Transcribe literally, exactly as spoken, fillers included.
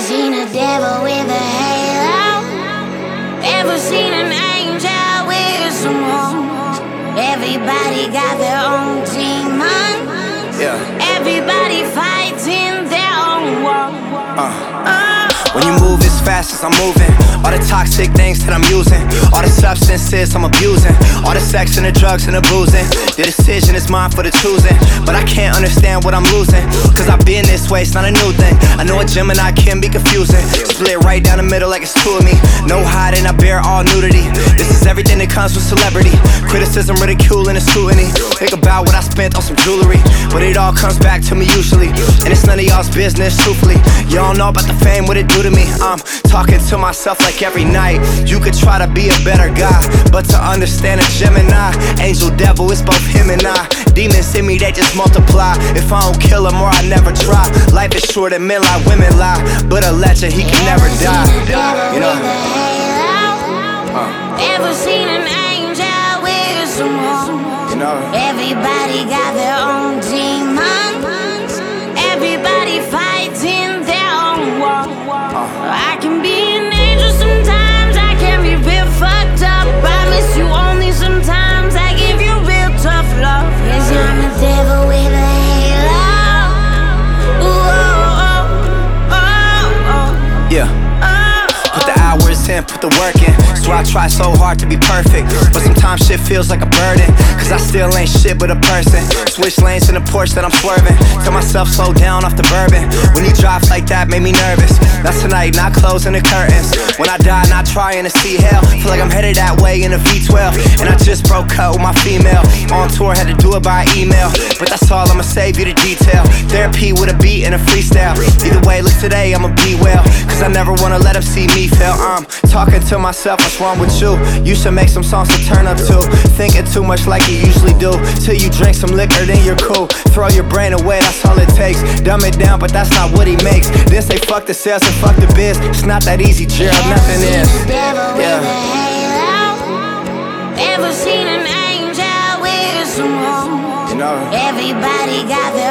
seen a devil with a halo? Ever seen an angel with some horns? Everybody got their own demon. Yeah. Everybody fighting their own war. Uh. Uh. When you move as fast as I'm moving, all the toxic things that I'm using, all the substances I'm abusing, all the sex and the drugs and the boozing. The decision is mine for the choosing, but I can't understand what I'm losing, cause I've been this way, it's not a new thing. I know a Gemini can be confusing, split right down the middle like it's two of me. No hiding, I bear all nudity. This is everything that comes with celebrity. Criticism, ridicule, and the scrutiny. Think about what I spent on some jewelry, but it all comes back to me usually, and it's none of y'all's business, truthfully. Y'all know about the fame, what it do to me. I'm talking to myself like every night. You could try to be a better guy, but to understand a Gemini, angel, devil, it's both him and I. Demons in me, they just multiply. If I don't kill them or I never try. Life is short and men lie, women lie, but a legend, he can never die. You know? Uh. Ever seen an angel with some horns? You know? Everybody got their own demons. Everybody fighting their own war. I can be an angel sometimes, I can be real fucked up. Promise you only sometimes, I give you real tough love. Yes, I'm a devil with a halo. Ooh, oh, oh, oh, oh. Yeah. Put the hours in, put the work in. So I try so hard to be perfect, but sometimes shit feels like a burden, cause I still ain't shit but a person. Switch lanes in the Porsche that I'm swerving. Tell myself slow down off the bourbon. When you drive like that made me nervous. Not tonight, not closing the curtains. When I die, not trying to see hell. Feel like I'm headed that way in a V twelve, and I just broke up with my female. On tour, had to do it by email, but that's all, I'ma save you the detail. Therapy with a beat and a freestyle. Either way, look today, I'ma be well, cause I never wanna let them see me fail. I'm talking to myself, what's wrong with you? You should make some songs to turn up to. Thinking too much like you usually do. Till you drink some liquor, then you're cool. Throw your brain away, that's all it takes. Dumb it down, but that's not what he makes. Then say fuck the sales and fuck the biz. It's not that easy, Gerald, nothing is. Yeah. Ever seen an angel with some horns? You know? Everybody got their